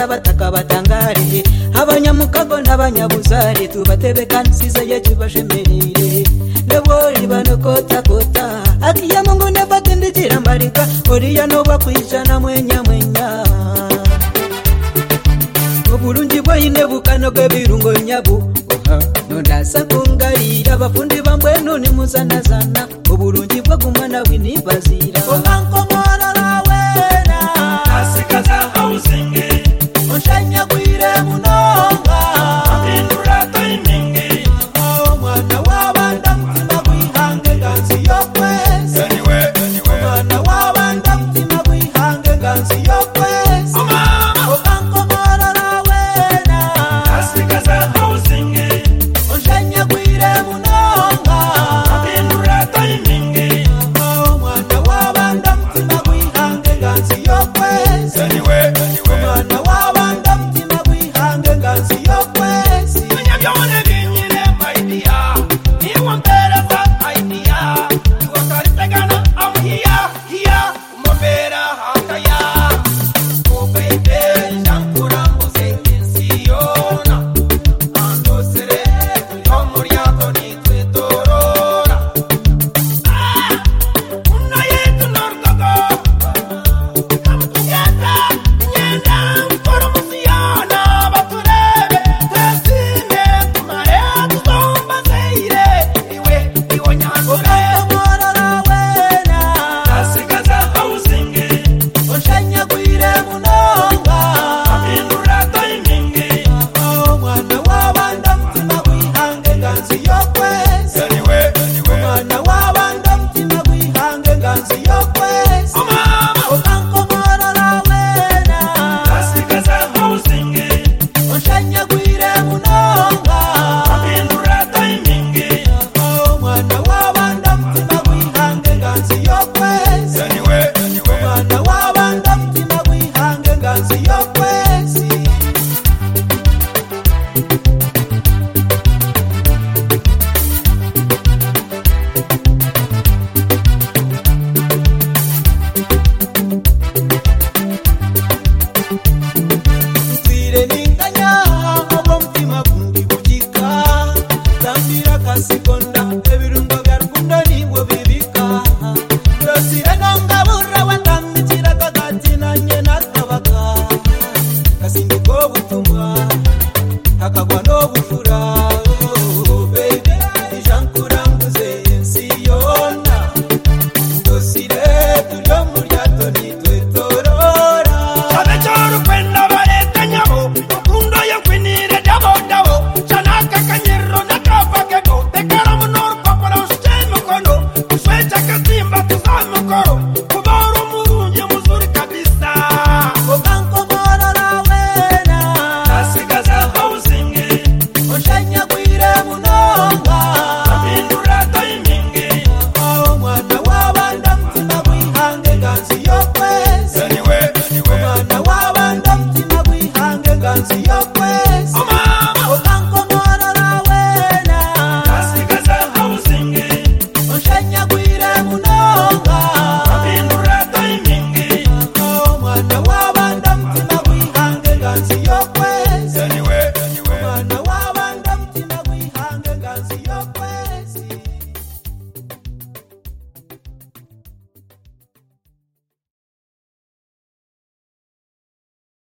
abataka batangare abanyamukago n'abanyabuzare tubatebe kansiza yekibashemerere ndebori banokota kota akiya mungu nebatendikira mbarika oriya no bakwicana mwenya obulungi bwine bukano bw'ebirungo nyabu nondasa kungalira abafundi bambweno ni muzanazana obulungi bwagumana bwinibazira okankomorora wena asikaza hausingi onshanya kwire munonga abindura taimingi mwana wabanda mutima gwihange ganzi yokwezi mwana wabanda mutima gwihange ganzi yokwezi okankomorora wena asikaza hausingi onshanya kwire munonga abindura taimingi mwana wabanda mutima gwihange ganzi yokwezi mwana wabanda mutima gwihange ganzi yokwezi munyabyone binyire maidia niwombera za idea iwakaritegana amuhiya hiya umombera hakaya obebe shankura musensiona andosere yomuriato nitwetorora una yetu nordogo kamutugenda nyenda mkoromusiana baturebe tesime tumare tuzomba zeire iwe nyangore okamorora wena asikaza hausingi onshanya kwire munonga abindura taimingi mwana wabanda mutima gwihange ganzi yokwezi mwana wabanda mutima gwihange ganzi yokwezi okankomorora wena asikaza hausingi onshanya kwire munonga abindura taimingi mwana wabanda mutima gwihange ganzi yokwezi mwana wabanda mutima gwihange ganzi yokwezi twire ninganya obwo mutima gundi bugika tambira kasikonda ebirundo bya rukundo nibwo bibika rosire nongabura watandikira kagati nanye nakabaka kasinduko butumwa kakagwa no bufura